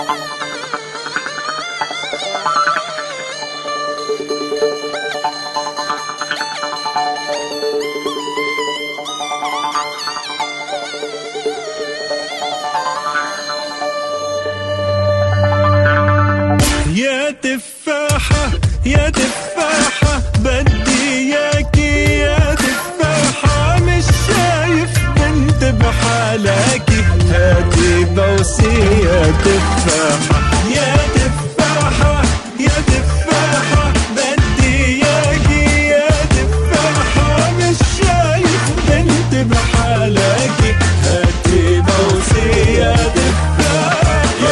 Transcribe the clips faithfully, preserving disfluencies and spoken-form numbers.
يا تفاحة يا تفاحة بدي ياكي، يا تفاحة مش شايف بنت بحالاكي، هاتي بوسي يا تفاحة. يا تفاحة يا تفاحة بدي ياكي، يا تفاحة مش شايف بنت بحالاكي، هاتي بوسي يا تفاحة.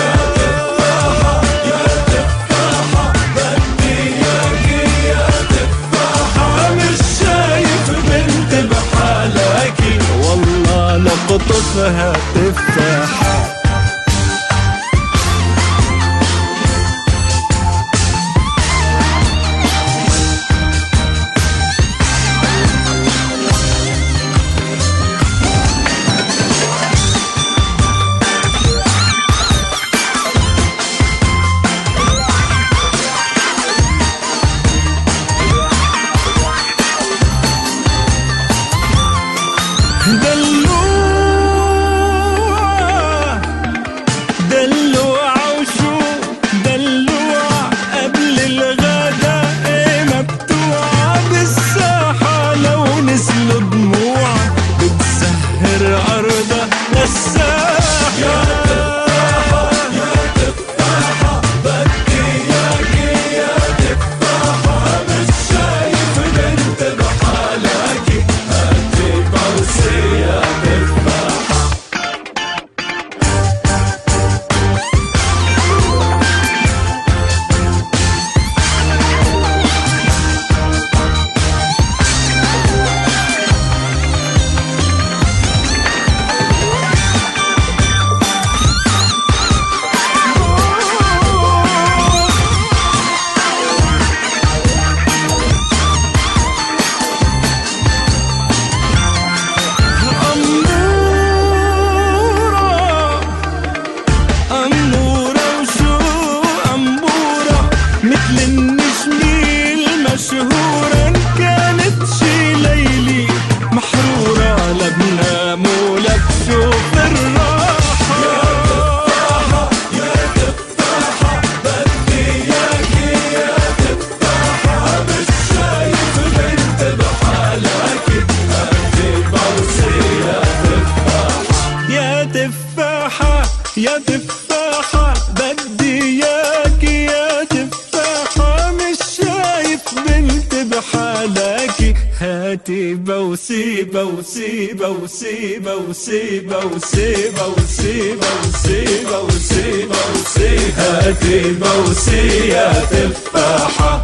قطفها تفاحة مشهورا كانت شي ليلي محرورة لبنا مولك شوف الراحة. يا تفاحة يا تفاحة بدي ياكي، يا تفاحة مش شايف بنت بحالاكي، هاتي بوسي يا تفاحة. يا تفاحة يا تفاحة بدي ياكي، يا تفاحة مش شايف بنت بحالاكي، هاتي بوسي بوسي بوسي بوسي بوسي بوسي بوسي بوسي بوسي، هاتي بوسي يا تفاحة.